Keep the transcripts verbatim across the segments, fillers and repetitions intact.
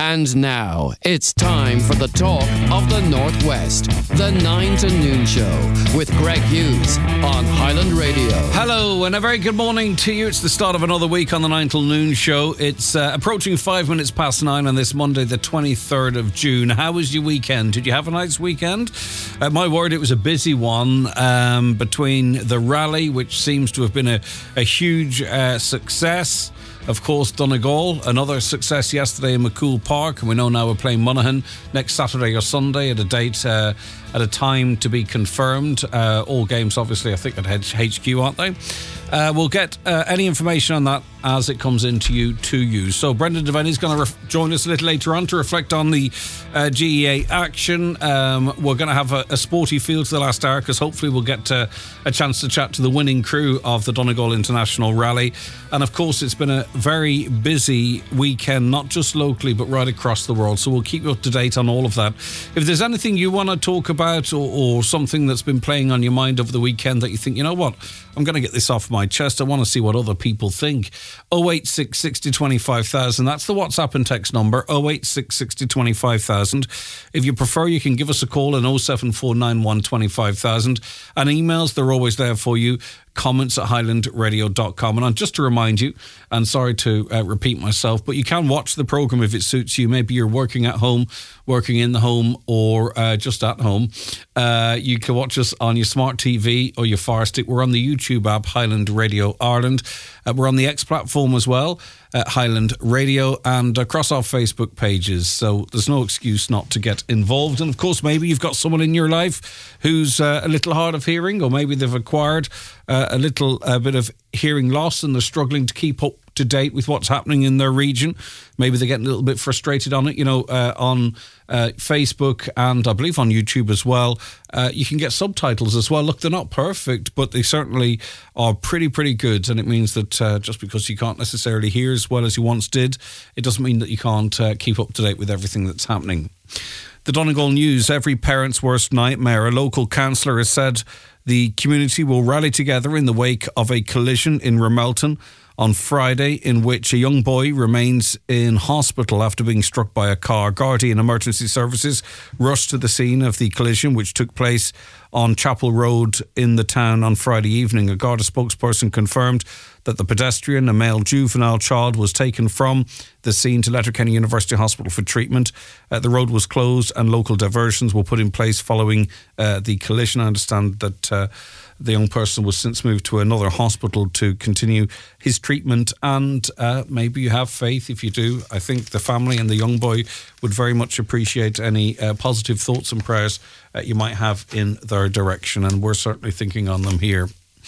And now, it's time for the talk of the Northwest. The nine to noon Show with Greg Hughes on Highland Radio. Hello, and a very good morning to you. It's the start of another week on the nine till noon Show. It's uh, approaching five minutes past nine on this Monday, the twenty-third of June. How was your weekend? Did you have a nice weekend? Uh, my word, it was a busy one um, between the rally, which seems to have been a, a huge uh, success. Of course, Donegal, another success yesterday in McCool Park. And we know now we're playing Monaghan next Saturday or Sunday at a date, uh, at a time to be confirmed. Uh, all games, obviously, I think at H Q, aren't they? Uh, we'll get uh, any information on that as it comes into you to you. So Brendan Devaney is going to ref- join us a little later on to reflect on the uh, G E A action. Um, we're going to have a, a sporty feel to the last hour because hopefully we'll get uh, a chance to chat to the winning crew of the Donegal International Rally. And of course, it's been a very busy weekend, not just locally, but right across the world. So we'll keep you up to date on all of that. If there's anything you want to talk about or, or something that's been playing on your mind over the weekend that you think, you know what, I'm going to get this off my chest. I want to see what other people think. oh eight six, six oh, twenty-five thousand. That's the WhatsApp and text number, oh eight six, six oh, twenty-five thousand. If you prefer, you can give us a call on oh seven four nine one, twenty-five thousand. And emails, they're always there for you. Comments at highland radio dot com. And just to remind you, and sorry to uh, repeat myself, but you can watch the programme if it suits you. Maybe you're working at home, working in the home, or uh, just at home. Uh, you can watch us on your smart T V or your Fire Stick. We're on the YouTube app, Highland Radio Ireland. Uh, we're on the X platform as well, at Highland Radio, and across our Facebook pages. So there's no excuse not to get involved. And of course, maybe you've got someone in your life who's uh, a little hard of hearing, or maybe they've acquired uh, a little uh, bit of hearing loss and they're struggling to keep up to date with what's happening in their region. Maybe they're getting a little bit frustrated on it, you know, uh, on uh, Facebook and I believe on YouTube as well. Uh, you can get subtitles as well. Look, they're not perfect, but they certainly are pretty, pretty good. And it means that uh, just because you can't necessarily hear as well as you once did, it doesn't mean that you can't uh, keep up to date with everything that's happening. The Donegal News, every parent's worst nightmare. A local councillor has said the community will rally together in the wake of a collision in Ramelton on Friday, in which a young boy remains in hospital after being struck by a car. Gardaí and emergency services rushed to the scene of the collision, which took place on Chapel Road in the town on Friday evening. A Garda spokesperson confirmed that the pedestrian, a male juvenile child, was taken from the scene to Letterkenny University Hospital for treatment. Uh, the road was closed and local diversions were put in place following uh, the collision. I understand that uh, the young person was since moved to another hospital to continue his treatment, and uh, maybe you have faith. If you do, I think the family and the young boy would very much appreciate any uh, positive thoughts and prayers uh, you might have in their direction, and we're certainly thinking on them here.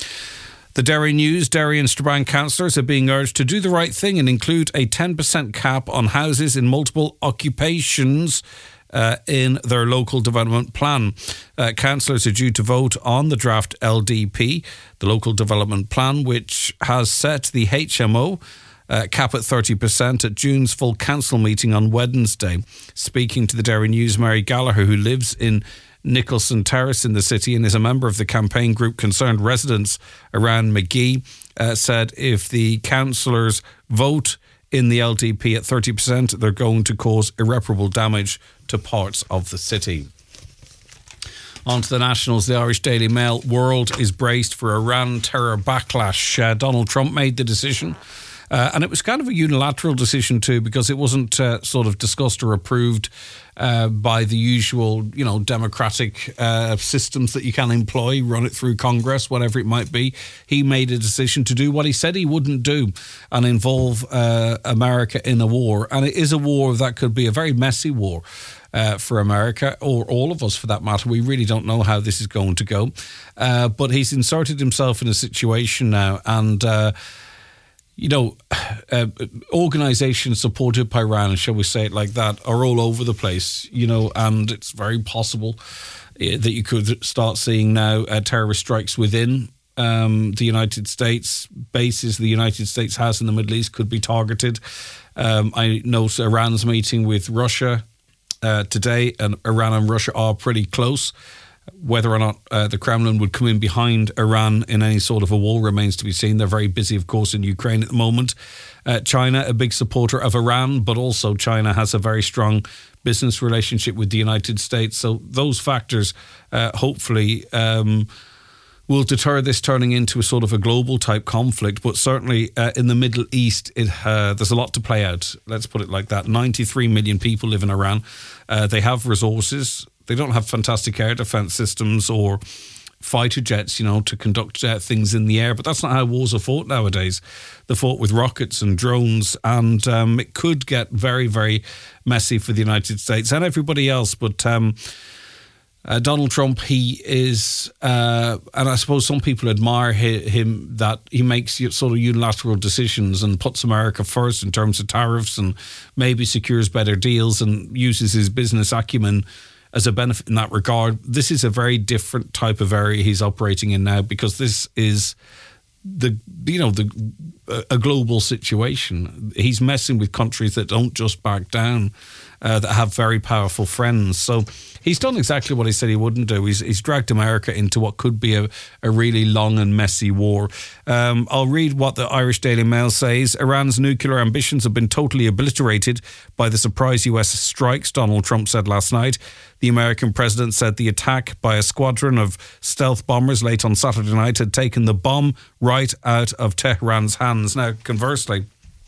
The Derry News, Derry and Strabane councillors are being urged to do the right thing and include a ten percent cap on houses in multiple occupations Uh, in their local development plan. Uh, councillors are due to vote on the draft L D P, the local development plan, which has set the H M O uh, cap at thirty percent at June's full council meeting on Wednesday. Speaking to the Derry News, Mary Gallagher, who lives in Nicholson Terrace in the city and is a member of the campaign group Concerned Residents around Magee, uh, said if the councillors vote in the L D P at thirty percent, they're going to cause irreparable damage to parts of the city. On to the nationals. The Irish Daily Mail. World is braced for Iran terror backlash. Uh, Donald Trump made the decision. Uh, and it was kind of a unilateral decision too, because it wasn't uh, sort of discussed or approved uh, by the usual, you know, democratic uh, systems that you can employ, run it through Congress, whatever it might be. He made a decision to do what he said he wouldn't do and involve uh, America in a war. And it is a war that could be a very messy war uh, for America, or all of us for that matter. We really don't know how this is going to go. Uh, but he's inserted himself in a situation now, and uh, you know, uh, organisations supported by Iran, shall we say it like that, are all over the place, you know, and it's very possible uh, that you could start seeing now uh, terrorist strikes within um, the United States. Bases the United States has in the Middle East could be targeted. Um, I know Iran's meeting with Russia uh, today, and Iran and Russia are pretty close. whether or not uh, the Kremlin would come in behind Iran in any sort of a war remains to be seen. They're very busy, of course, in Ukraine at the moment. Uh, China, a big supporter of Iran, but also China has a very strong business relationship with the United States. So those factors, uh, hopefully, um, will deter this turning into a sort of a global type conflict. But certainly uh, in the Middle East, it, uh, there's a lot to play out. Let's put it like that. ninety-three million people live in Iran. Uh, they have resources. They don't have fantastic air defense systems or fighter jets, you know, to conduct uh, things in the air. But that's not how wars are fought nowadays. They're fought with rockets and drones, and um, it could get very, very messy for the United States and everybody else. But um, uh, Donald Trump, he is, uh, and I suppose some people admire him that he makes sort of unilateral decisions and puts America first in terms of tariffs and maybe secures better deals and uses his business acumen as a benefit in that regard. This is a very different type of area he's operating in now, because this is the, you know, the a global situation. He's messing with countries that don't just back down, uh, that have very powerful friends. So he's done exactly what he said he wouldn't do. He's, he's dragged America into what could be a, a really long and messy war. Um, I'll read what the Irish Daily Mail says. Iran's nuclear ambitions have been totally obliterated by the surprise U S strikes, Donald Trump said last night. The American president said the attack by a squadron of stealth bombers late on Saturday night had taken the bomb right out of Tehran's hands. Now, conversely,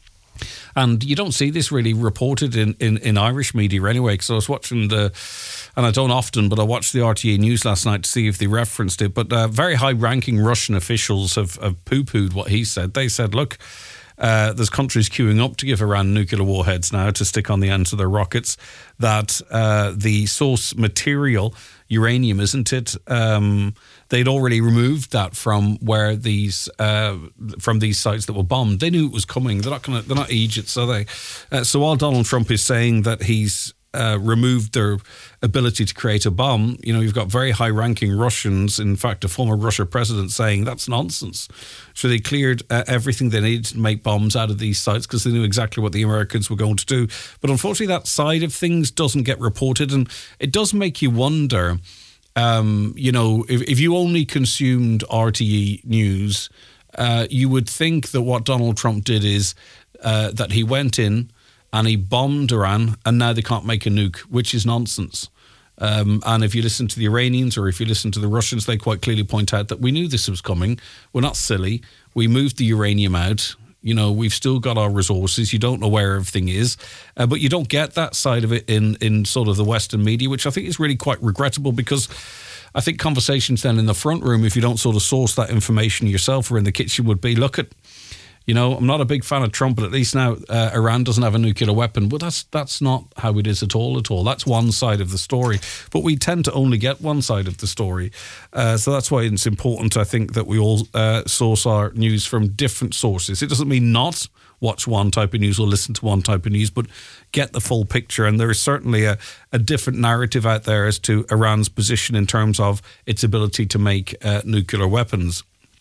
and you don't see this really reported in, in, in Irish media anyway, because I was watching the, and I don't often, but I watched the R T A News last night to see if they referenced it, but uh, very high-ranking Russian officials have, have poo-pooed what he said. They said, look, Uh, there's countries queuing up to give Iran nuclear warheads now to stick on the ends of their rockets, that uh, the source material, uranium, isn't it? Um, they'd already removed that from where these uh, from these sites that were bombed. They knew it was coming. They're not going to. They're not Egypt, are they? Uh, so while Donald Trump is saying that he's Uh, removed their ability to create a bomb, you know, you've got very high-ranking Russians, in fact, a former Russian president, saying that's nonsense. So they cleared uh, everything they needed to make bombs out of these sites because they knew exactly what the Americans were going to do. But unfortunately, that side of things doesn't get reported, and it does make you wonder, um, you know, if, if you only consumed R T E News, uh, you would think that what Donald Trump did is uh, that he went in and he bombed Iran, and now they can't make a nuke, which is nonsense. Um, and if you listen to the Iranians or if you listen to the Russians, they quite clearly point out that we knew this was coming. We're not silly. We moved the uranium out. You know, we've still got our resources. You don't know where everything is. Uh, but you don't get that side of it in, in sort of the Western media, which I think is really quite regrettable, because I think conversations then in the front room, if you don't sort of source that information yourself or in the kitchen, would be, look at, you know, I'm not a big fan of Trump, but at least now uh, Iran doesn't have a nuclear weapon. But that's that's not how it is at all, at all. That's one side of the story. But we tend to only get one side of the story. Uh, so that's why it's important, I think, that we all uh, source our news from different sources. It doesn't mean not watch one type of news or listen to one type of news, but get the full picture. And there is certainly a, a different narrative out there as to Iran's position in terms of its ability to make uh, nuclear weapons.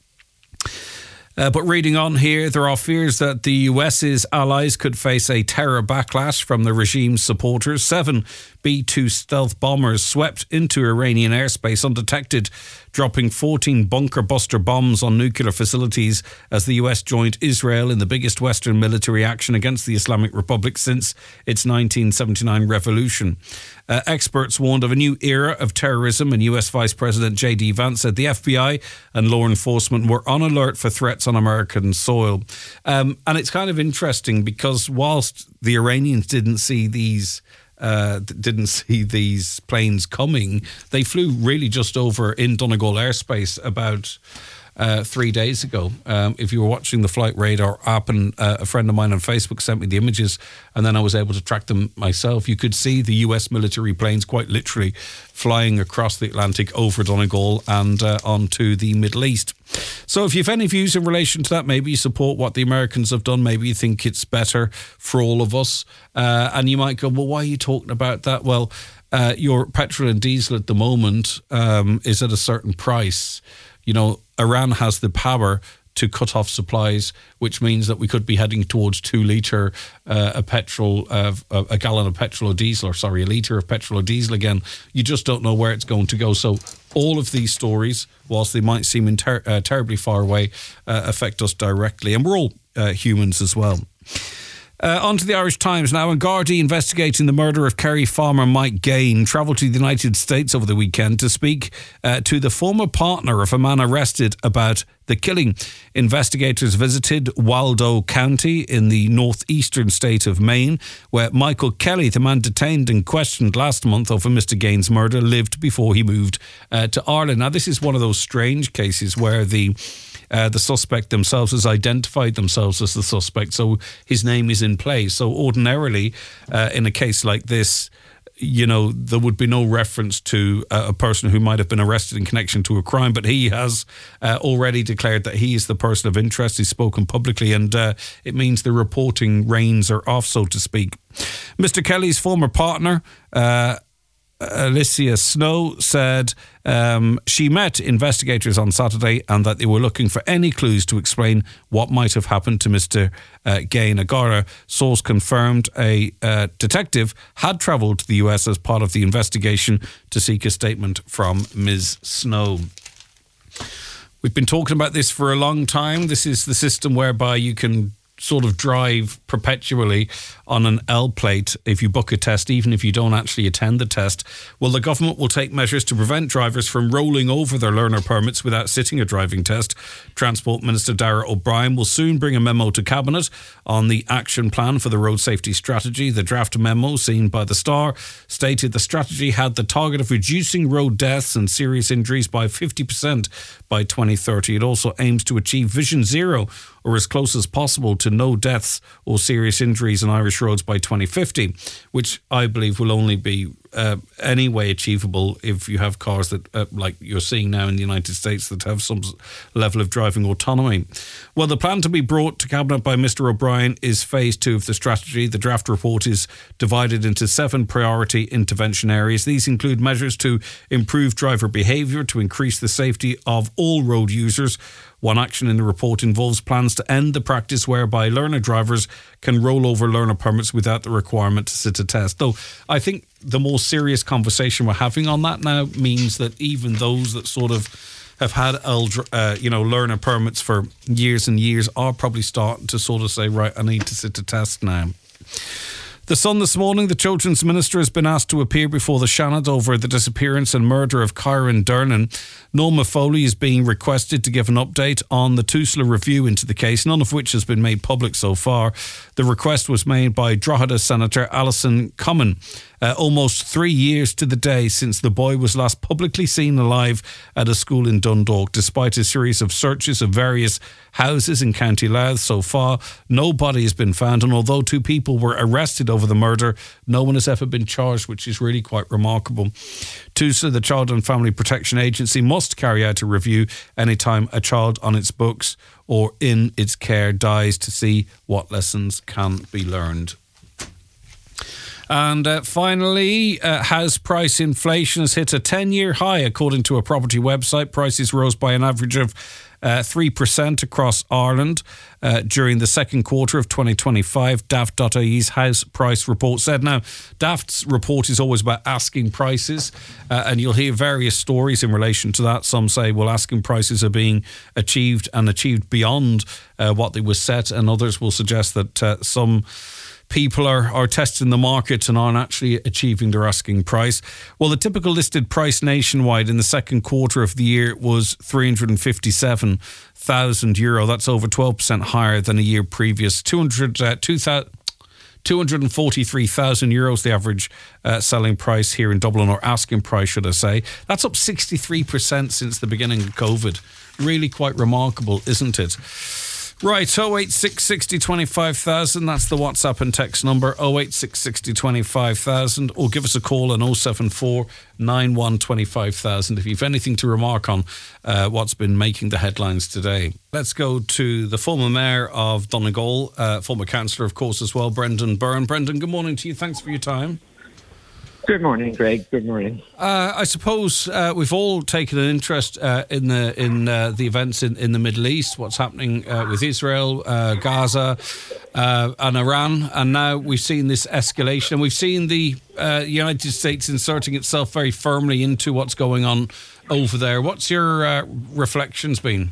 Uh, but reading on here, there are fears that the U S's allies could face a terror backlash from the regime's supporters. Seven B two stealth bombers swept into Iranian airspace undetected, dropping fourteen bunker-buster bombs on nuclear facilities as the U S joined Israel in the biggest Western military action against the Islamic Republic since its nineteen seventy-nine revolution. Uh, experts warned of a new era of terrorism, and U S Vice President J D Vance said the F B I and law enforcement were on alert for threats on American soil. Um, and it's kind of interesting because whilst the Iranians didn't see these Uh, didn't see these planes coming, they flew really just over in Donegal airspace about uh, three days ago. Um, if you were watching the Flight Radar app, and uh, a friend of mine on Facebook sent me the images, and then I was able to track them myself, you could see the U S military planes quite literally flying across the Atlantic over Donegal and uh, onto the Middle East. So if you have any views in relation to that, maybe you support what the Americans have done, maybe you think it's better for all of us, uh, and you might go, well, why are you talking about that? Well, uh, your petrol and diesel at the moment um, is at a certain price. You know, Iran has the power to cut off supplies, which means that we could be heading towards two litre uh, a petrol, uh, a gallon of petrol or diesel, or sorry, a litre of petrol or diesel again. You just don't know where it's going to go. So all of these stories, whilst they might seem in ter- uh, terribly far away, uh, affect us directly. And we're all uh, humans as well. Uh, on to the Irish Times now. And Gardaí investigating the murder of Kerry farmer Mike Gain travelled to the United States over the weekend to speak uh, to the former partner of a man arrested about the killing. Investigators visited Waldo County in the northeastern state of Maine, where Michael Kelly, the man detained and questioned last month over Mister Gain's murder, lived before he moved uh, to Ireland. Now, this is one of those strange cases where the Uh, the suspect themselves has identified themselves as the suspect, so his name is in play. So ordinarily, uh, in a case like this, you know, there would be no reference to uh, a person who might have been arrested in connection to a crime, but he has uh, already declared that he is the person of interest. He's spoken publicly, and uh, it means the reporting reins are off, so to speak. Mister Kelly's former partner, uh, Alicia Snow, said um, she met investigators on Saturday and that they were looking for any clues to explain what might have happened to Mister Uh, Gain. A Garda source confirmed a uh, detective had travelled to the U S as part of the investigation to seek a statement from Miz Snow. We've been talking about this for a long time. This is the system whereby you can sort of drive perpetually on an L plate if you book a test, even if you don't actually attend the test. Well, the government will take measures to prevent drivers from rolling over their learner permits without sitting a driving test. Transport Minister Darragh O'Brien will soon bring a memo to Cabinet on the action plan for the road safety strategy. The draft memo, seen by the Star, stated the strategy had the target of reducing road deaths and serious injuries by fifty percent by twenty thirty. It also aims to achieve Vision Zero, or as close as possible to no deaths or serious injuries on Irish roads by twenty fifty, which I believe will only be uh, anyway achievable if you have cars that, uh, like you're seeing now in the United States, that have some level of driving autonomy. Well, the plan to be brought to Cabinet by Mister O'Brien is phase two of the strategy. The draft report is divided into seven priority intervention areas. These include measures to improve driver behaviour, to increase the safety of all road users. One action in the report involves plans to end the practice whereby learner drivers can roll over learner permits without the requirement to sit a test. Though I think the more serious conversation we're having on that now means that even those that sort of have had uh, you know learner permits for years and years are probably starting to sort of say, right, I need to sit a test now. The Sun this morning, the Children's Minister has been asked to appear before the Seanad over the disappearance and murder of Kyron Dernan. Norma Foley is being requested to give an update on the Tusla review into the case, none of which has been made public so far. The request was made by Drogheda Senator Alison Cummin. Uh, almost three years to the day since the boy was last publicly seen alive at a school in Dundalk. Despite a series of searches of various houses in County Louth so far, no body has been found, and although two people were arrested over the murder, no one has ever been charged, which is really quite remarkable. Tusla, the Child and Family Protection Agency, must carry out a review anytime a child on its books or in its care dies to see what lessons can be learned. And uh, finally, uh, house price inflation has hit a ten-year high, according to a property website. Prices rose by an average of uh, three percent across Ireland uh, during the second quarter of twenty twenty-five, Daft dot I E's house price report said. Now, Daft's report is always about asking prices, uh, and you'll hear various stories in relation to that. Some say, well, asking prices are being achieved and achieved beyond uh, what they were set, and others will suggest that uh, some people are, are testing the market and aren't actually achieving their asking price. Well, the typical listed price nationwide in the second quarter of the year was three hundred fifty-seven thousand euro. That's over twelve percent higher than a year previous. two hundred, uh, two hundred forty-three thousand euros, the average uh, selling price here in Dublin, or asking price, should I say. That's up sixty-three percent since the beginning of COVID. Really quite remarkable, isn't it? Right, oh eight six six oh twenty-five thousand, that's the WhatsApp and text number, oh eight six six oh twenty-five thousand, or give us a call on oh seven four nine one two five thousand if you've anything to remark on uh, what's been making the headlines today. Let's go to the former mayor of Donegal, uh, former councillor, of course, as well, Brendan Byrne. Brendan, good morning to you. Thanks for your time. Good morning, Greg. Good morning. Uh, I suppose uh, we've all taken an interest uh, in the in uh, the events in, in the Middle East, what's happening uh, with Israel, uh, Gaza, uh, and Iran, and now we've seen this escalation, and we've seen the uh, United States inserting itself very firmly into what's going on over there. What's your uh, reflections been?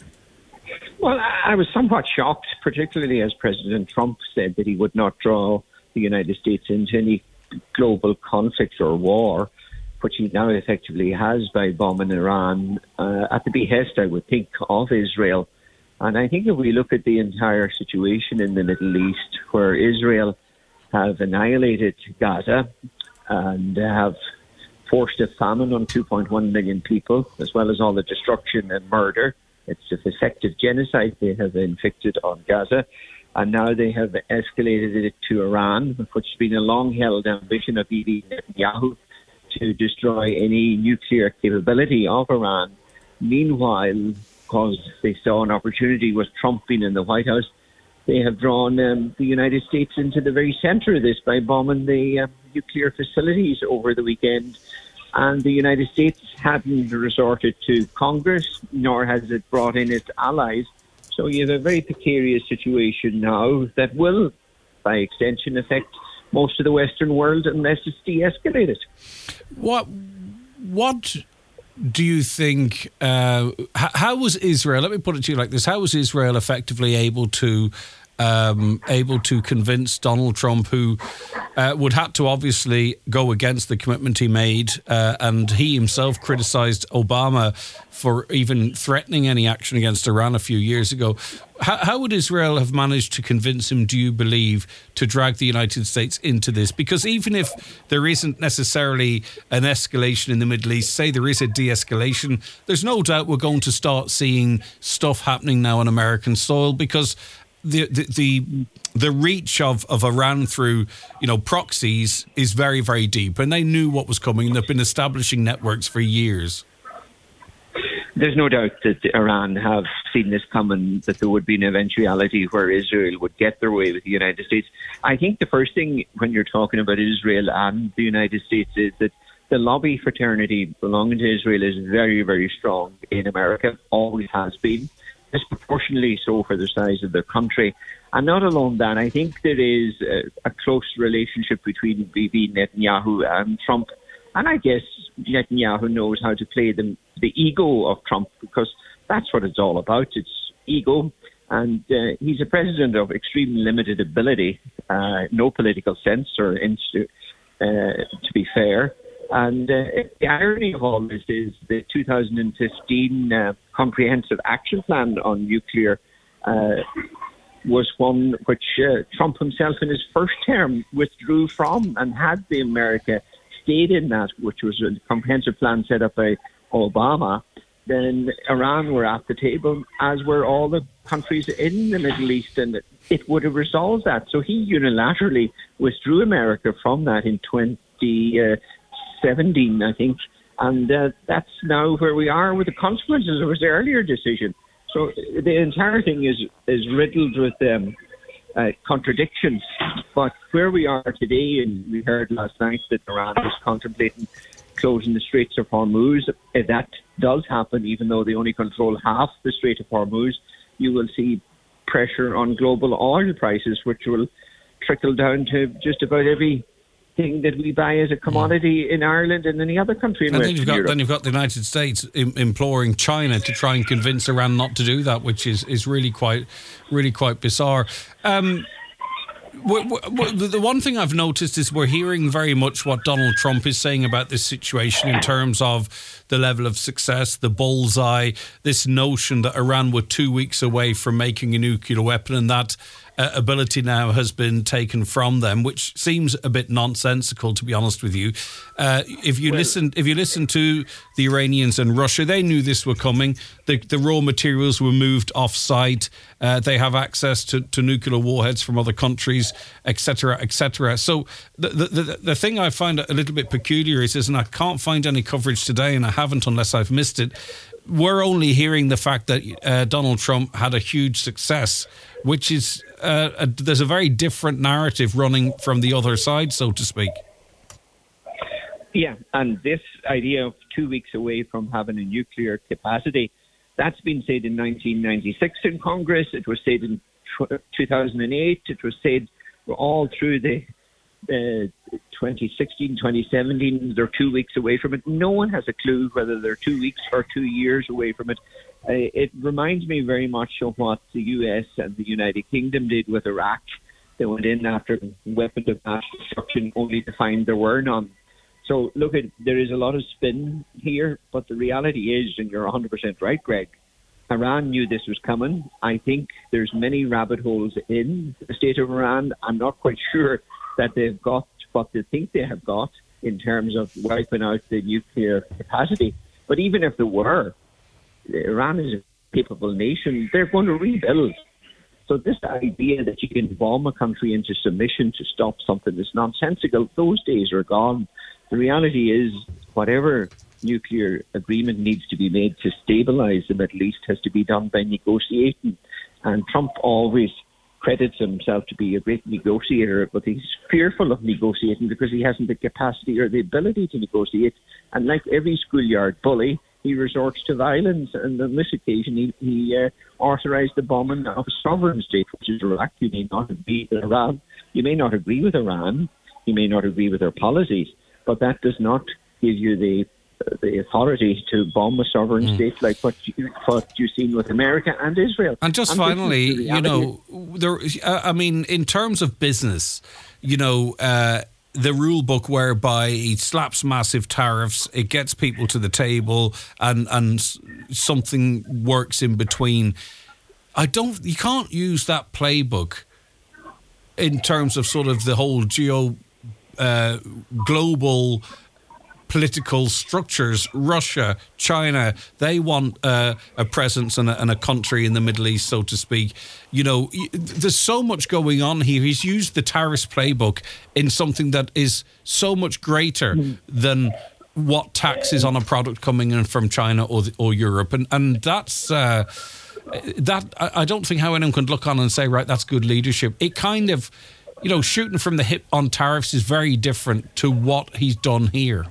Well, I was somewhat shocked, particularly as President Trump said that he would not draw the United States into any global conflict or war, which he now effectively has by bombing Iran uh, at the behest, I would think, of Israel. And I think if we look at the entire situation in the Middle East, where Israel have annihilated Gaza and have forced a famine on two point one million people, as well as all the destruction and murder, it's an effective genocide they have inflicted on Gaza. And now they have escalated it to Iran, which has been a long-held ambition of Bibi Netanyahu to destroy any nuclear capability of Iran. Meanwhile, because they saw an opportunity with Trump being in the White House, they have drawn um, the United States into the very centre of this by bombing the uh, nuclear facilities over the weekend. And the United States hadn't resorted to Congress, nor has it brought in its allies. So you have a very precarious situation now that will, by extension, affect most of the Western world unless it's de-escalated. What, what do you think, uh, how was Israel, let me put it to you like this, how was Israel effectively able to Um, able to convince Donald Trump, who uh, would have to obviously go against the commitment he made, uh, and he himself criticised Obama for even threatening any action against Iran a few years ago. How, how would Israel have managed to convince him, do you believe, to drag the United States into this? Because even if there isn't necessarily an escalation in the Middle East, say there is a de-escalation, there's no doubt we're going to start seeing stuff happening now on American soil, because The, the the the reach of, of Iran through, you know, proxies is very, very deep, and they knew what was coming. They've been establishing networks for years. There's no doubt that Iran have seen this coming, that there would be an eventuality where Israel would get their way with the United States. I think the first thing when you're talking about Israel and the United States is that the lobby fraternity belonging to Israel is very, very strong in America, always has been. Disproportionately so for the size of their country. And not alone that, I think there is a, a close relationship between Bibi Netanyahu and Trump. And I guess Netanyahu knows how to play the, the ego of Trump, because that's what it's all about. It's ego. And uh, he's a president of extremely limited ability, uh, no political sense, or inst- uh, to be fair. And uh, the irony of all this is the two thousand fifteen uh, Comprehensive Action Plan on Nuclear uh, was one which uh, Trump himself in his first term withdrew from, and had the America stayed in that, which was a comprehensive plan set up by Obama, then Iran were at the table, as were all the countries in the Middle East, and it would have resolved that. So he unilaterally withdrew America from that in twenty seventeen, I think, and uh, that's now where we are with the consequences of his earlier decision. So the entire thing is is riddled with um, uh, contradictions. But where we are today, and we heard last night that Iran is contemplating closing the Straits of Hormuz. If that does happen, even though they only control half the Strait of Hormuz, you will see pressure on global oil prices, which will trickle down to just about every thing that we buy as a commodity in Ireland and any other country in and Western then you've got, Europe. Then you've got the United States im- imploring China to try and convince Iran not to do that, which is, is really quite really quite bizarre. Um, w- w- the one thing I've noticed is we're hearing very much what Donald Trump is saying about this situation in terms of the level of success, the bullseye, this notion that Iran were two weeks away from making a nuclear weapon, and that Uh, ability now has been taken from them, which seems a bit nonsensical, to be honest with you. Uh, if you well, listen, if you listen to the Iranians and Russia, they knew this were coming. The, the raw materials were moved off-site. Uh, they have access to, to nuclear warheads from other countries, et cetera, et cetera. So the, the the the thing I find a little bit peculiar is, is, and I can't find any coverage today, and I haven't unless I've missed it. We're only hearing the fact that uh, Donald Trump had a huge success, which is uh, a, there's a very different narrative running from the other side, so to speak. Yeah, and this idea of two weeks away from having a nuclear capacity, that's been said in nineteen ninety-six in Congress. It was said in two thousand eight. It was said all through the uh, twenty sixteen, twenty seventeen. They're two weeks away from it. No one has a clue whether they're two weeks or two years away from it. Uh, it reminds me very much of what the U S and the United Kingdom did with Iraq. They went in after weapons of mass destruction only to find there were none. So, look, at, there is a lot of spin here, but the reality is, and you're one hundred percent right, Greg, Iran knew this was coming. I think there's many rabbit holes in the state of Iran. I'm not quite sure that they've got what they think they have got in terms of wiping out the nuclear capacity. But even if there were, Iran is a capable nation. They're going to rebuild. So this idea that you can bomb a country into submission to stop something that's nonsensical, those days are gone. The reality is, whatever nuclear agreement needs to be made to stabilise them at least has to be done by negotiating. And Trump always credits himself to be a great negotiator, but he's fearful of negotiating because he hasn't the capacity or the ability to negotiate. And like every schoolyard bully, he resorts to violence. And on this occasion, he, he uh, authorised the bombing of a sovereign state, which is Iraq. You may not agree with Iran. You may not agree with Iran. You may not agree with their policies. But that does not give you the the authority to bomb a sovereign mm. state like what, you, what you've seen with America and Israel. And just and finally, you know, there. Uh, I mean, in terms of business, you know, uh, the rule book whereby he slaps massive tariffs, it gets people to the table, and and something works in between. I don't. You can't use that playbook in terms of sort of the whole geo. Uh, global political structures. Russia, China, they want uh, a presence and a, and a country in the Middle East, so to speak. You know, there's so much going on here. He's used the tariffs playbook in something that is so much greater mm. than what tax is on a product coming in from China or the, or Europe, and and that's. Uh, that I don't think how anyone can look on and say, right, that's good leadership. It kind of. You know, shooting from the hip on tariffs is very different to what he's done here.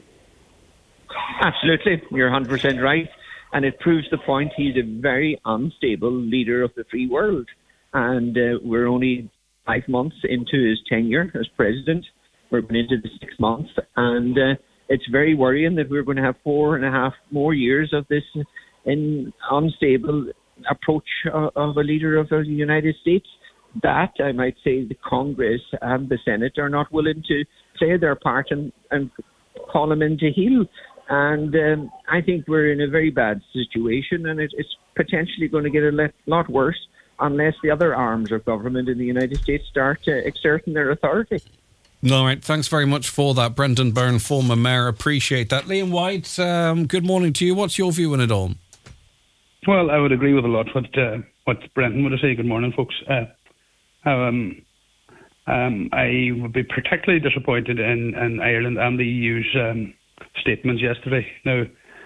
Absolutely. You're one hundred percent right. And it proves the point. He's a very unstable leader of the free world. And uh, we're only five months into his tenure as president. We're going into the sixth month. And uh, it's very worrying that we're going to have four and a half more years of this in unstable approach of a leader of the United States. That, I might say, the Congress and the Senate are not willing to play their part and, and call him into heel. And um, I think we're in a very bad situation, and it, it's potentially going to get a lot worse unless the other arms of government in the United States start uh, exerting their authority. All right, thanks very much for that, Brendan Byrne, former mayor. Appreciate that. Liam White, um, good morning to you. What's your view on it all? Well, I would agree with a lot what uh, what Brendan would say. Good morning, folks. Uh, Um, um, I would be particularly disappointed in, in Ireland and the E U's um, statements yesterday. Now,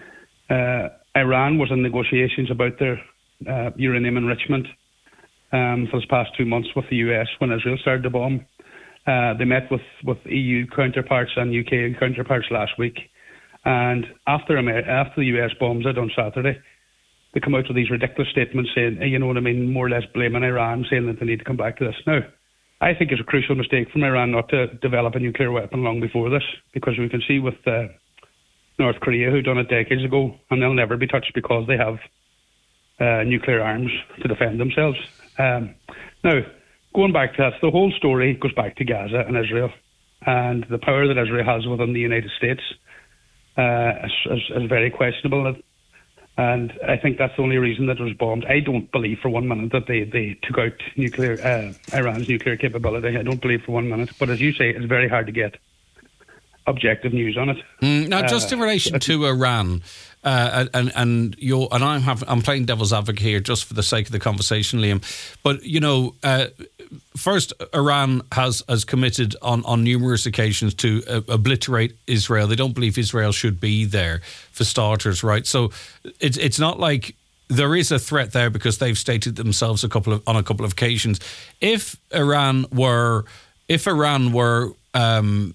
uh, Iran was in negotiations about their uh, uranium enrichment um, for the past two months with the U S when Israel started to bomb. Uh, they met with, with E U counterparts and U K counterparts last week. And after, after the U S bombs it on Saturday, they come out with these ridiculous statements saying, you know what I mean, more or less blaming Iran, saying that they need to come back to this. Now, I think it's a crucial mistake from Iran not to develop a nuclear weapon long before this, because we can see with uh, North Korea, who done it decades ago, and they'll never be touched because they have uh, nuclear arms to defend themselves. Um, now, going back to that, the whole story goes back to Gaza and Israel, and the power that Israel has within the United States uh, is, is, is very questionable. And I think that's the only reason that it was bombed. I don't believe for one minute that they, they took out nuclear uh, Iran's nuclear capability. I don't believe for one minute. But as you say, it's very hard to get objective news on it. Mm, now, just uh, in relation to Iran, uh, and and you're, and I'm have, I'm playing devil's advocate here just for the sake of the conversation, Liam. But you know, uh, first, Iran has has committed on, on numerous occasions to uh, obliterate Israel. They don't believe Israel should be there, for starters, right? So it's it's not like there is a threat there because they've stated themselves a couple of on a couple of occasions. If Iran were, if Iran were. Um,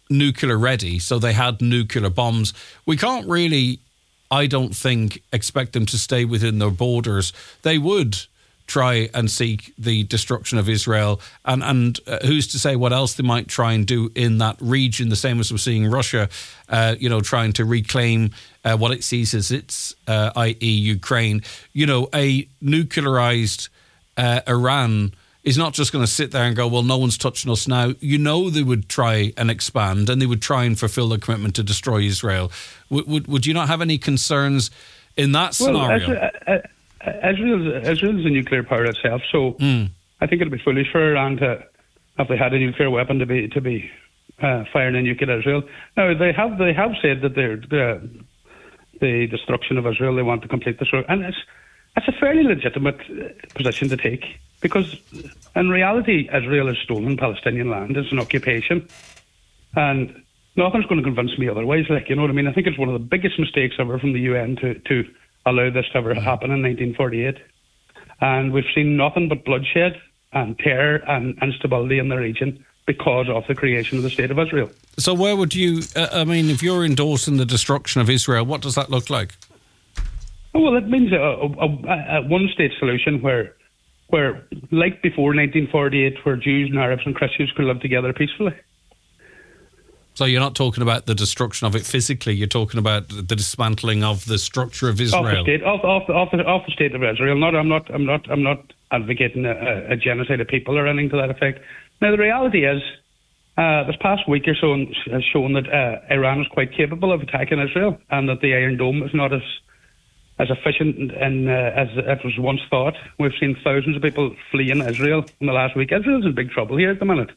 nuclear ready, so they had nuclear bombs. We can't really, I don't think, expect them to stay within their borders. They would try and seek the destruction of Israel, and and uh, who's to say what else they might try and do in that region, the same as we're seeing Russia, uh, you know, trying to reclaim uh, what it sees as its, uh, that is. Ukraine. You know, a nuclearized uh, Iran is not just going to sit there and go, well, no one's touching us now. You know, they would try and expand, and they would try and fulfill their commitment to destroy Israel. Would would, would you not have any concerns in that scenario? Well, uh, uh, Israel's, Israel's a nuclear power itself, so mm. I think it'd be foolish for Iran to, if they had a nuclear weapon, to be to be uh, firing a nuke at Israel. Now they have they have said that they're the, the destruction of Israel, they want to complete this, and it's it's a fairly legitimate position to take, because in reality Israel has stolen Palestinian land. It's an occupation, and nothing's going to convince me otherwise. Like, you know what I mean? I think it's one of the biggest mistakes ever from the U N to to. allow this to ever happen in nineteen forty-eight. And we've seen nothing but bloodshed and terror and instability in the region because of the creation of the State of Israel. So where would you, uh, I mean, if you're endorsing the destruction of Israel, what does that look like? Well, it means a, a, a one-state solution where, where, like before nineteen forty-eight, where Jews and Arabs and Christians could live together peacefully. So you're not talking about the destruction of it physically. You're talking about the dismantling of the structure of Israel, of the state, of, of, of, the, of the state of Israel. Not, I'm not, I'm not, I'm not advocating a, a genocide of people or anything to that effect. Now, the reality is, uh, this past week or so has shown that uh, Iran is quite capable of attacking Israel, and that the Iron Dome is not as as efficient and uh, as it was once thought. We've seen thousands of people fleeing Israel in the last week. Israel's in big trouble here at the minute.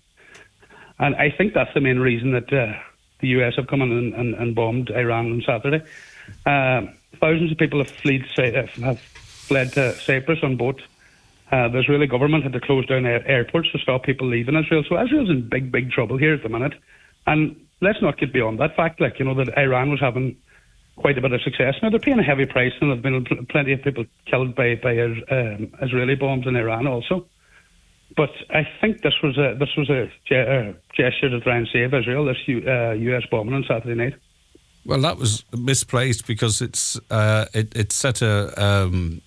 And I think that's the main reason that uh, the U S have come in and, and, and bombed Iran on Saturday. Uh, thousands of people have fled, have fled to Cyprus on boat. Uh, the Israeli government had to close down air, airports to stop people leaving Israel. So Israel's in big, big trouble here at the minute. And let's not get beyond that fact, like, you know, that Iran was having quite a bit of success. Now, they're paying a heavy price, and there have been pl- plenty of people killed by, by um, Israeli bombs in Iran also. But I think this was a this was a, ge- a gesture to try and save Israel, this U, uh, U S bombing on Saturday night. Well, that was misplaced because it's uh, it, it set a, um,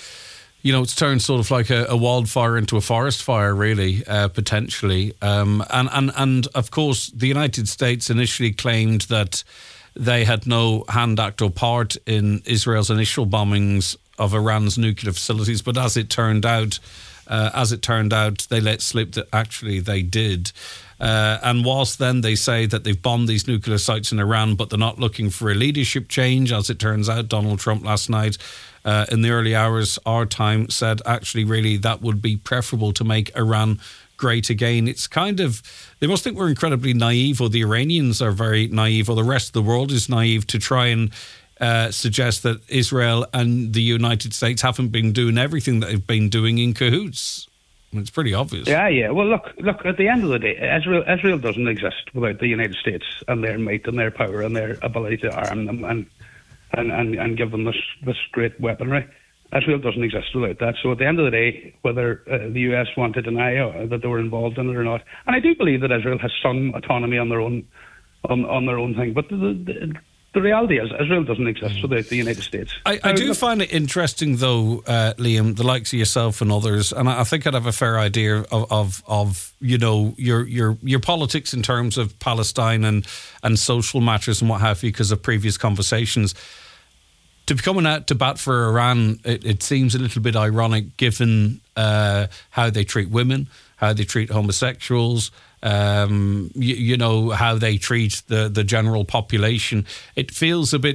you know, it's turned sort of like a, a wildfire into a forest fire, really, uh, potentially. Um, and, and, and, of course, the United States initially claimed that they had no hand, act or part in Israel's initial bombings of Iran's nuclear facilities. But as it turned out, Uh, as it turned out, they let slip that actually they did. Uh, and whilst then they say that they've bombed these nuclear sites in Iran, but they're not looking for a leadership change, as it turns out, Donald Trump last night, uh, in the early hours, our time, said actually really that would be preferable to make Iran great again. It's kind of, they must think we're incredibly naive, or the Iranians are very naive, or the rest of the world is naive to try and Uh, suggest that Israel and the United States haven't been doing everything that they've been doing in cahoots. I mean, it's pretty obvious. Yeah, yeah. Well, look, look. At the end of the day, Israel, Israel doesn't exist without the United States and their might and their power and their ability to arm them and and, and, and give them this this great weaponry. Israel doesn't exist without that. So at the end of the day, whether uh, the U S want to deny uh, that they were involved in it or not, and I do believe that Israel has some autonomy on their own on on their own thing, but the, the, The reality is, Israel doesn't exist without the United States. I, I do find it interesting, though, uh, Liam, the likes of yourself and others, and I think I'd have a fair idea of, of, of you know, your your your politics in terms of Palestine and, and social matters and what have you, because of previous conversations. To be coming out to bat for Iran, it, it seems a little bit ironic, given uh, how they treat women, how they treat homosexuals, Um, you, you know, how they treat the, the general population. It feels a bit,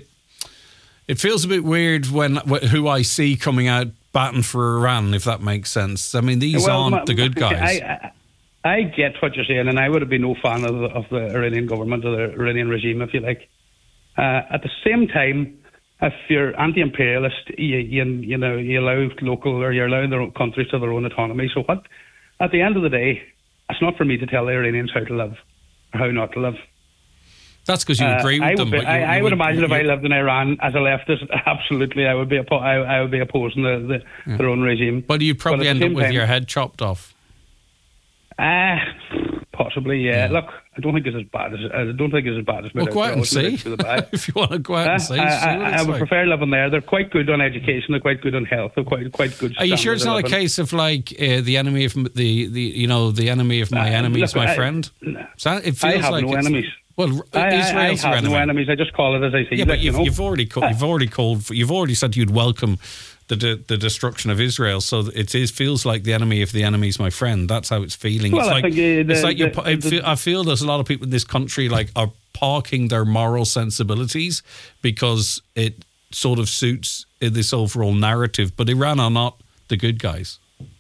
it feels a bit weird when who I see coming out batting for Iran, if that makes sense. I mean, these well, aren't my, the good guys. I, I, I get what you're saying, and I would have been no fan of the, of the Iranian government or the Iranian regime, if you like. Uh, at the same time, if you're anti-imperialist, you, you, you know, you allow local, or you allow their own countries to their own autonomy. So what? At the end of the day, it's not for me to tell the Iranians how to live or how not to live. That's because you agree uh, with I them. Would be, but you, I, you I would, would imagine you, if I lived in Iran as a leftist, absolutely, I would be oppo- I, I would be opposing the, the, yeah. their own regime. But you'd probably end up with time, your head chopped off. Uh, Possibly, yeah. Look, I don't think it's as bad as I don't think it's as bad as. Well, go out and see. If you want to go out uh, and see, I, see I, what I it's would like. prefer living there. They're quite good on education. They're quite good on health. They're quite quite good. Are you sure it's not living. a case of like uh, the enemy of m- the, the you know the enemy of my uh, enemy look, is my I, friend? So it feels I have like no enemies. Well, I, Israel's I, I your have enemy. no enemies. I just call it as I see. Yeah, like, but you've, you know? you've already called, you've already called for, you've already said you'd welcome the de- the destruction of Israel. So it is feels like the enemy of the enemy is my friend. That's how it's feeling. Well, it's I like, think, uh, the, it's like the, you're, I, the, feel, I feel there's a lot of people in this country like are parking their moral sensibilities because it sort of suits this overall narrative. But Iran are not the good guys.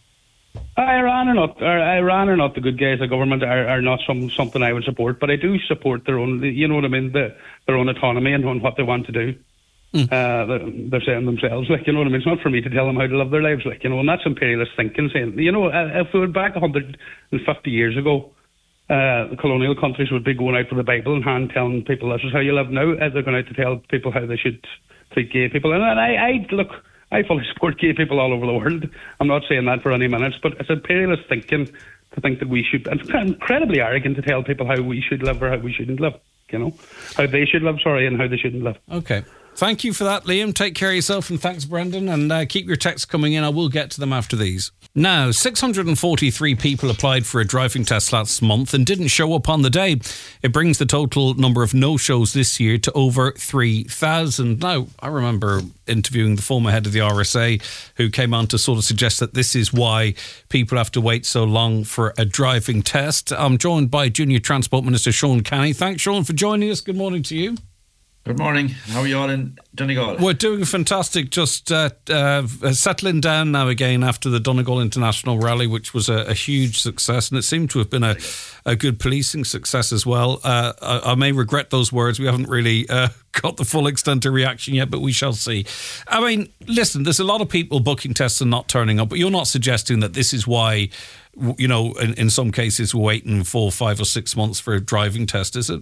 Iran are not, or Iran are not the good guys. The government are, are not some something I would support, but I do support their own. You know what I mean? The, their own autonomy and on what they want to do. Mm. Uh, they're, they're saying themselves, like, you know what I mean? It's not for me to tell them how to live their lives, like, you know. And that's imperialist thinking. Saying, you know, if we were back one hundred fifty years ago, uh, the colonial countries would be going out with the Bible in hand, telling people this is how you live now. Uh, they're going out to tell people how they should treat gay people. And I, I look. I fully support gay people all over the world. I'm not saying that for any minutes, but it's imperialist thinking to think that we should, and it's incredibly arrogant to tell people how we should live or how we shouldn't live, you know, how they should live, sorry, and how they shouldn't live. Okay. Thank you for that, Liam. Take care of yourself, and thanks, Brendan, and uh, keep your texts coming in. I will get to them after these. Now, six hundred forty-three people applied for a driving test last month and didn't show up on the day. It brings the total number of no-shows this year to over three thousand. Now, I remember interviewing the former head of the R S A who came on to sort of suggest that this is why people have to wait so long for a driving test. I'm joined by Junior Transport Minister Sean Canny. Thanks, Sean, for joining us. Good morning to you. Good morning. How are you all in Donegal? We're doing fantastic. Just uh, uh, settling down now again after the Donegal International Rally, which was a, a huge success, and it seemed to have been a, a good policing success as well. Uh, I, I may regret those words. We haven't really uh, got the full extent of reaction yet, but we shall see. I mean, listen, there's a lot of people booking tests and not turning up, but you're not suggesting that this is why, you know, in, in some cases we're waiting four, five or six months for a driving test, is it?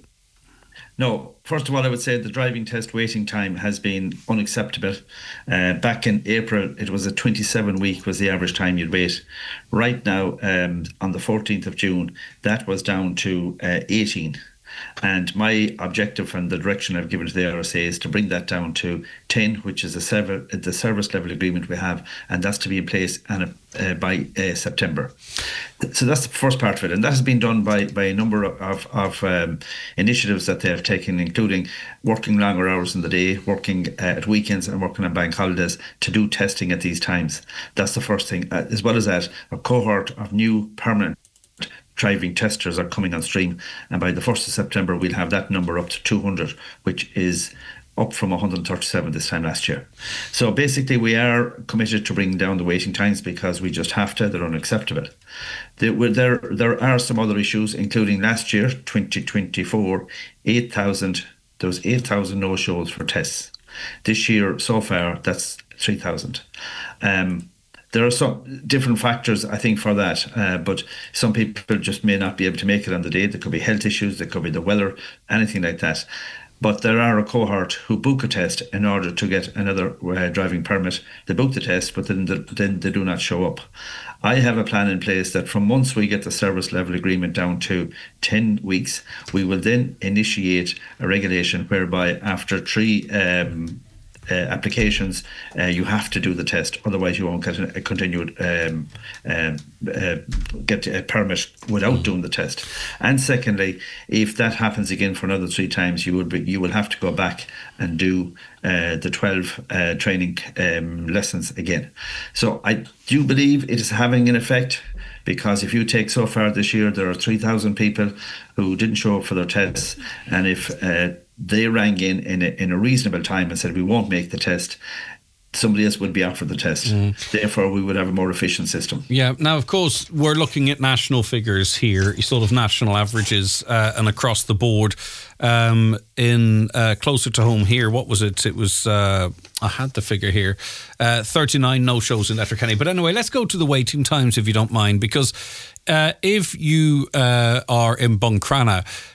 No. First of all, I would say the driving test waiting time has been unacceptable. Uh, back in April, it was a twenty-seven week was the average time you'd wait. Right now, um, on the fourteenth of June, that was down to uh, eighteen. And my objective and the direction I've given to the R S A is to bring that down to ten, which is the, server, the service level agreement we have, and that's to be in place and, uh, by uh, September. So that's the first part of it, and that has been done by, by a number of, of um, initiatives that they have taken, including working longer hours in the day, working uh, at weekends and working on bank holidays to do testing at these times. That's the first thing. Uh, as well as that, a cohort of new permanent driving testers are coming on stream, and by the first of September we'll have that number up to two hundred, which is up from one hundred thirty-seven this time last year. So basically we are committed to bringing down the waiting times because we just have to. They're unacceptable. There, there, there are some other issues, including last year, twenty twenty-four, eight thousand, there was eight thousand no-shows for tests. This year, so far, that's three thousand. Um, There are some different factors, I think, for that, uh, but some people just may not be able to make it on the day. There could be health issues, there could be the weather, anything like that. But there are a cohort who book a test in order to get another uh, driving permit. They book the test, but then, the, then they do not show up. I have a plan in place that from once we get the service level agreement down to ten weeks, we will then initiate a regulation whereby after three um, Uh, applications, uh, you have to do the test, otherwise you won't get a, a continued um, um, uh, get a permit without doing the test. And secondly, if that happens again for another three times, you will be you will have to go back and do uh, the twelve uh, training um, lessons again. So I do believe it is having an effect, because if you take so far this year, there are three thousand people who didn't show up for their tests, and if uh, they rang in in a, in a reasonable time and said we won't make the test, somebody else would be out for the test. Mm. Therefore, we would have a more efficient system. Yeah. Now, of course, we're looking at national figures here, sort of national averages uh, and across the board. Um, in uh, closer to home here, what was it? It was, uh, I had the figure here, uh, thirty-nine no-shows in Letterkenny. But anyway, let's go to the waiting times, if you don't mind, because uh, if you uh, are in Buncrana,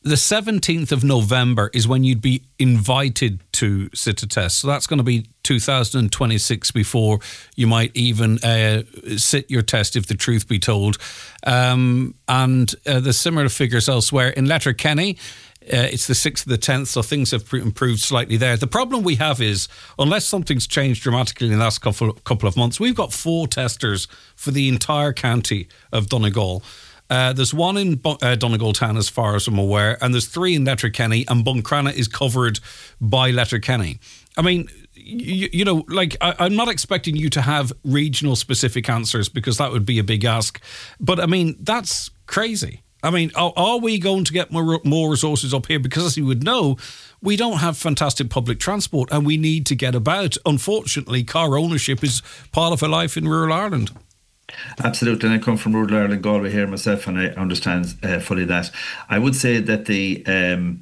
the seventeenth of November is when you'd be invited to sit a test. So that's going to be two thousand twenty-six before you might even uh, sit your test, if the truth be told. Um, and uh, there's similar figures elsewhere. In Letterkenny, Uh, it's the sixth of the tenth, so things have improved slightly there. The problem we have is, unless something's changed dramatically in the last couple, couple of months, we've got four testers for the entire county of Donegal. Uh, there's one in uh, Donegal town, as far as I'm aware, and there's three in Letterkenny, and Buncrana is covered by Letterkenny. I mean, you, you know, like, I, I'm not expecting you to have regional specific answers, because that would be a big ask. But, I mean, that's crazy. I mean, are, are we going to get more, more resources up here? Because, as you would know, we don't have fantastic public transport, and we need to get about. Unfortunately, car ownership is part of a life in rural Ireland. Absolutely, and I come from rural Ireland, Galway here myself, and I understand uh, fully that. I would say that the um,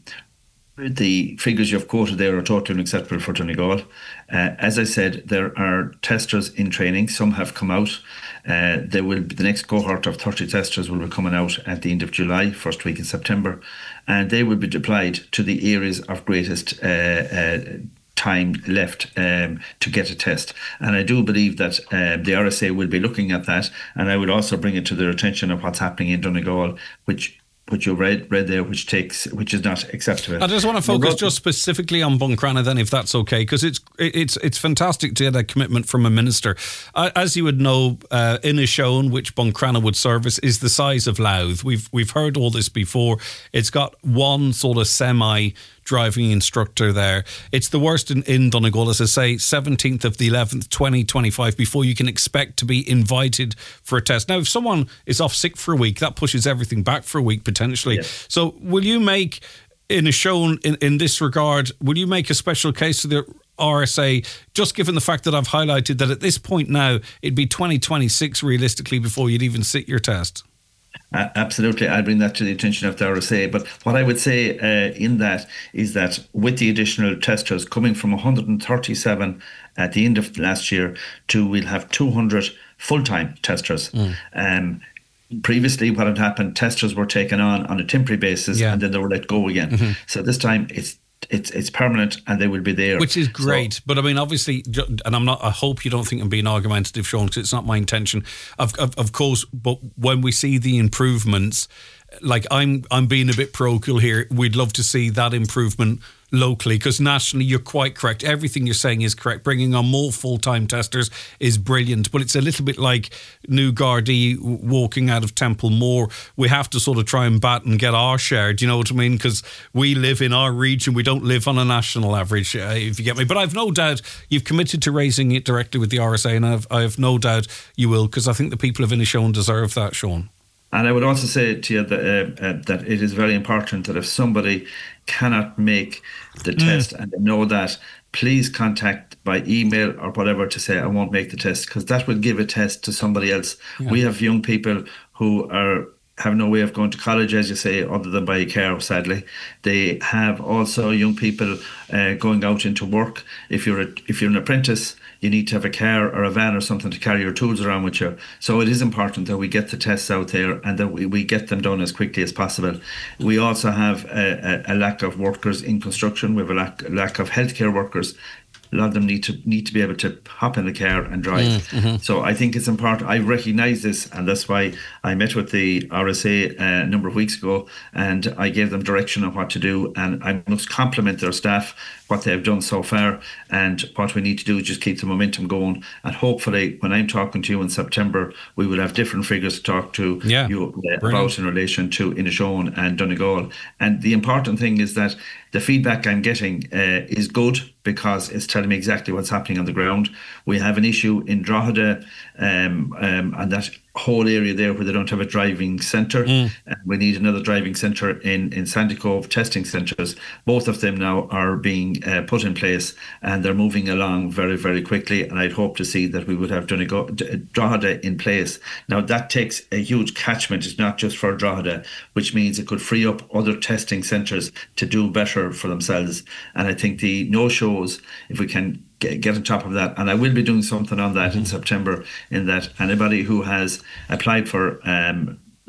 the figures you've quoted there are totally unacceptable for Donegal. Uh, as I said, there are testers in training. Some have come out. Uh, there will be the next cohort of thirty testers will be coming out at the end of July, first week in September, and they will be deployed to the areas of greatest uh, uh, time left um, to get a test. And I do believe that um, the R S A will be looking at that, and I would also bring it to their attention of what's happening in Donegal, which which you read read there, which takes which is not acceptable. I just want to focus just specifically on Buncrana then, if that's okay, because it's it's it's fantastic to get a commitment from a minister. Uh, as you would know, uh, Inishowen, which Buncrana would service, is the size of Louth. We've we've heard all this before. It's got one sort of semi driving instructor there. It's the worst in, in Donegal, as I say, seventeenth of the eleventh, twenty twenty-five, before you can expect to be invited for a test. Now, if someone is off sick for a week, that pushes everything back for a week potentially. Yes. So will you make, in a show in, in this regard, will you make a special case to the R S A, just given the fact that I've highlighted that at this point now, it'd be twenty twenty-six realistically before you'd even sit your test? Uh, absolutely, I'll bring that to the attention of the R S A. But what I would say uh, in that is that with the additional testers coming from one hundred thirty-seven at the end of last year to we'll have two hundred full-time testers. Mm. Um, previously, what had happened, testers were taken on on a temporary basis, yeah, and then they were let go again. Mm-hmm. So this time it's It's it's permanent, and they will be there, which is great. So, but I mean, obviously, and I'm not. I hope you don't think I'm being argumentative, Sean, because it's not my intention. Of, of of course, but when we see the improvements, like I'm I'm being a bit parochial here. We'd love to see that improvement locally, because nationally you're quite correct. Everything you're saying is correct. Bringing on more full-time testers is brilliant, but it's a little bit like New Gardaí walking out of Templemore. We have to sort of try and bat and get our share. Do you know what I mean? Because we live in our region. We don't live on a national average, uh, if you get me. But I've no doubt you've committed to raising it directly with the R S A, and I've, I have no doubt you will, because I think the people of Inishowen deserve that, Sean. And I would also say to you that, uh, uh, that it is very important that if somebody cannot make the mm. test and they know that, please contact by email or whatever to say, I won't make the test, because that will give a test to somebody else. Yeah. We have young people who are have no way of going to college, as you say, other than by a car, sadly. They have also young people uh, going out into work. If you're a, if you're an apprentice, you need to have a car or a van or something to carry your tools around with you. So it is important that we get the tests out there and that we, we get them done as quickly as possible. We also have a, a, a lack of workers in construction. We have a lack, a lack of healthcare workers. A lot of them need to need to be able to hop in the car and drive. Mm-hmm. So I think it's important. I recognise this, and that's why I met with the R S A uh, a number of weeks ago, and I gave them direction on what to do. And I must compliment their staff, what they've done so far, and what we need to do is just keep the momentum going. And hopefully, when I'm talking to you in September, we will have different figures to talk to yeah, you uh, about in relation to Inishowen and Donegal. And the important thing is that the feedback I'm getting uh, is good, because it's telling me exactly what's happening on the ground. We have an issue in Drogheda um, um, and that whole area there where they don't have a driving centre. Mm. And we need another driving centre in, in Sandy Cove, testing centres. Both of them now are being uh, put in place, and they're moving along very, very quickly. And I'd hope to see that we would have Donegal, Drogheda in place. Now, that takes a huge catchment. It's not just for Drogheda, which means it could free up other testing centres to do better for themselves. And I think the no-shows, if we can get, get on top of that, and I will be doing something on that mm-hmm. in September, in that anybody who has applied for um,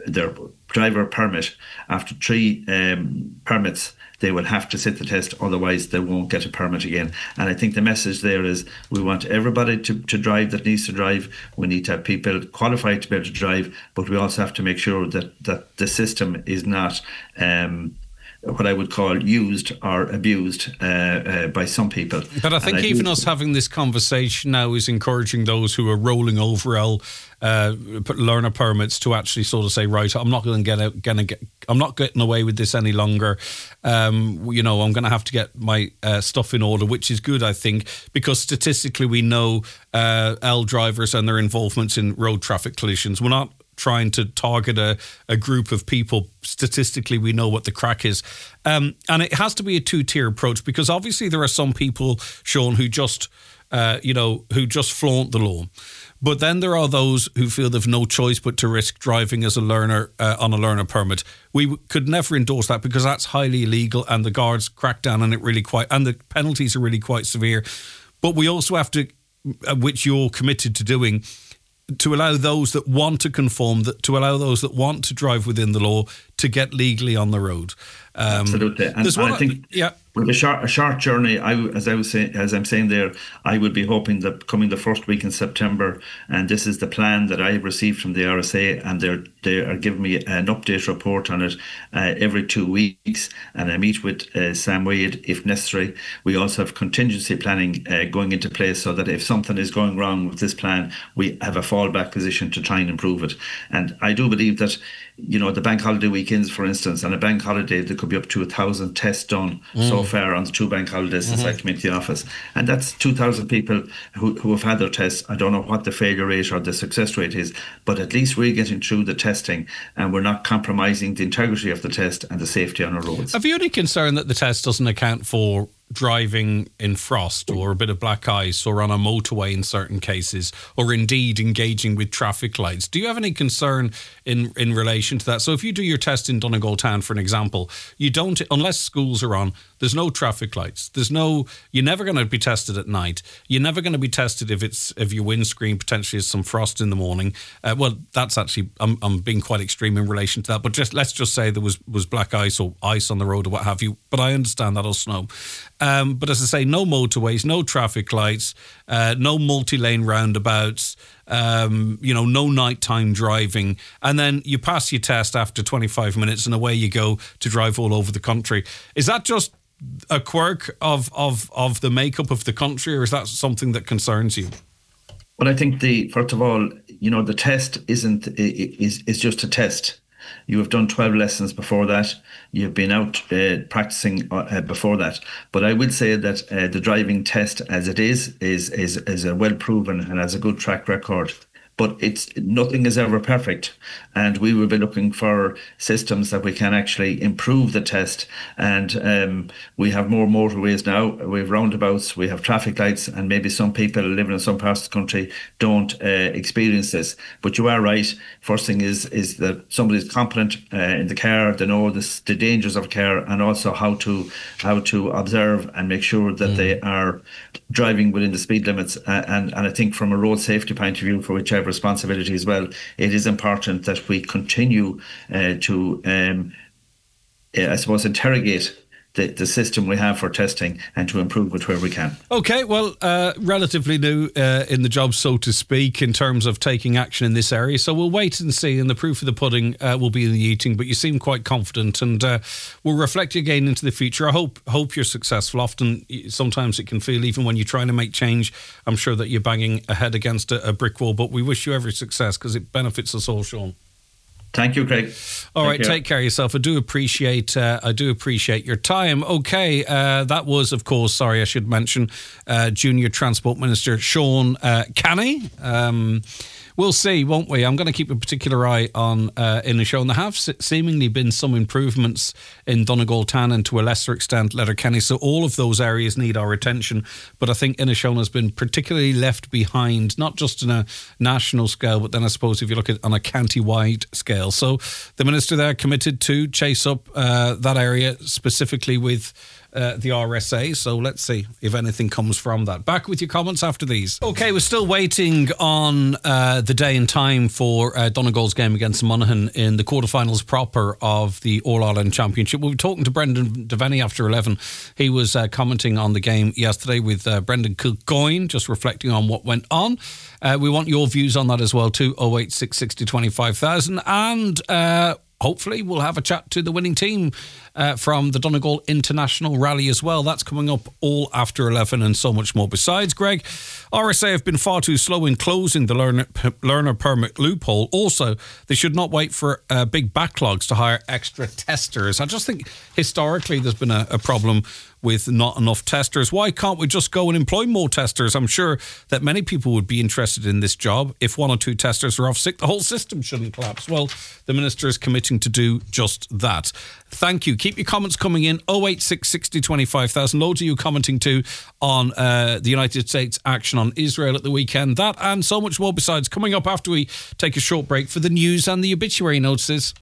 their driver permit, after three um, permits, they will have to sit the test, otherwise they won't get a permit again. And I think the message there is we want everybody to, to drive that needs to drive. We need to have people qualified to be able to drive, but we also have to make sure that, that the system is not um, what I would call used or abused uh, uh, by some people. But I think I even us having this conversation now is encouraging those who are rolling over L uh, learner permits to actually sort of say, right, I'm not going to get out, going to get, I'm not getting away with this any longer. Um, you know, I'm going to have to get my uh, stuff in order, which is good, I think, because statistically we know uh, L drivers and their involvements in road traffic collisions. We're not trying to target a, a group of people. Statistically, we know what the crack is. Um, and it has to be a two-tier approach, because obviously there are some people, Sean, who just, uh, you know, who just flaunt the law. But then there are those who feel they've no choice but to risk driving as a learner uh, on a learner permit. We w- could never endorse that, because that's highly illegal, and the guards crack down on it really quite, and the penalties are really quite severe. But we also have to, uh, which you're committed to doing, to allow those that want to conform, that to allow those that want to drive within the law to get legally on the road. Um, Absolutely, and, and I think yeah. with a short, a short journey, I, as I was saying, as I'm saying there, I would be hoping that coming the first week in September, and this is the plan that I have received from the R S A, and they're they are giving me an update report on it uh, every two weeks, and I meet with uh, Sam Wade if necessary. We also have contingency planning uh, going into place, so that if something is going wrong with this plan, we have a fallback position to try and improve it. And I do believe that, you know, the bank holiday weekends, for instance, on a bank holiday, there could be up to a thousand tests done mm. so far on the two bank holidays since mm-hmm. I came into the office. And that's two thousand people who, who have had their tests. I don't know what the failure rate or the success rate is, but at least we're getting through the testing, and we're not compromising the integrity of the test and the safety on our roads. Have you any concern that the test doesn't account for driving in frost or a bit of black ice or on a motorway in certain cases, or indeed engaging with traffic lights? Do you have any concern in in relation to that? So if you do your test in Donegal Town, for an example, you don't, unless schools are on, there's no traffic lights, there's no, you're never going to be tested at night, you're never going to be tested if it's if your windscreen potentially has some frost in the morning. Uh, well, that's actually, I'm, I'm being quite extreme in relation to that, but just let's just say there was was black ice or ice on the road or what have you, but I understand that'll snow. Um, but as I say, no motorways, no traffic lights, uh, no multi-lane roundabouts, um, you know, no nighttime driving. And then you pass your test after twenty-five minutes and away you go to drive all over the country. Is that just a quirk of, of, of the makeup of the country, or is that something that concerns you? Well, I think the first of all, you know, the test isn't is is just a test. You have done twelve lessons before that. You've been out uh, practicing uh, before that. But I would say that uh, the driving test, as it is, is is is a well proven and has a good track record. But it's nothing is ever perfect, and we will be looking for systems that we can actually improve the test. And um, we have more motorways now, we have roundabouts, we have traffic lights, and maybe some people living in some parts of the country don't uh, experience this. But you are right. First thing is is that somebody's competent uh, in the car, they know this, the dangers of car, and also how to how to observe and make sure that mm. they are driving within the speed limits. Uh, and and I think from a road safety point of view, for whichever responsibility as well, it is important that we continue uh, to, um, I suppose, interrogate the, the system we have for testing and to improve it where we can. Okay, well, uh, relatively new uh, in the job, so to speak, in terms of taking action in this area. So we'll wait and see, and the proof of the pudding uh, will be in the eating. But you seem quite confident, and uh, we'll reflect again into the future. I hope hope you're successful. Often, sometimes it can feel, even when you're trying to make change, I'm sure that you're banging a head against a, a brick wall. But we wish you every success, because it benefits us all, Sean. Thank you, Craig. All Take right, care. take care of yourself. I do appreciate uh, I do appreciate your time. Okay, uh, that was, of course, sorry, I should mention, uh, Junior Transport Minister Sean uh, Canny. Um, we'll see, won't we? I'm going to keep a particular eye on uh, Inishowen. There have seemingly been some improvements in Donegal Town and to a lesser extent Letterkenny, so all of those areas need our attention. But I think Inishowen has been particularly left behind, not just in a national scale, but then I suppose if you look at on a county-wide scale. So the Minister there committed to chase up uh, that area, specifically with uh, the R S A. So let's see if anything comes from that. Back with your comments after these. Okay, we're still waiting on uh, the day and time for uh, Donegal's game against Monaghan in the quarterfinals proper of the All-Ireland Championship. We were talking to Brendan Devaney after eleven. He was uh, commenting on the game yesterday with uh, Brendan Kilcoyne, just reflecting on what went on. Uh, we want your views on that as well too, oh eight six sixty twenty-five thousand. And uh, hopefully we'll have a chat to the winning team uh, from the Donegal International Rally as well. That's coming up all after eleven and so much more. Besides, Greg, R S A have been far too slow in closing the learner, learner permit loophole. Also, they should not wait for uh, big backlogs to hire extra testers. I just think historically there's been a, a problem with not enough testers. Why can't we just go and employ more testers? I'm sure that many people would be interested in this job. If one or two testers are off sick, the whole system shouldn't collapse. Well, the Minister is committing to do just that. Thank you. Keep your comments coming in. oh eight six sixty twenty-five thousand. Loads of you commenting too on uh, the United States action on Israel at the weekend. That and so much more besides coming up after we take a short break for the news and the obituary notices.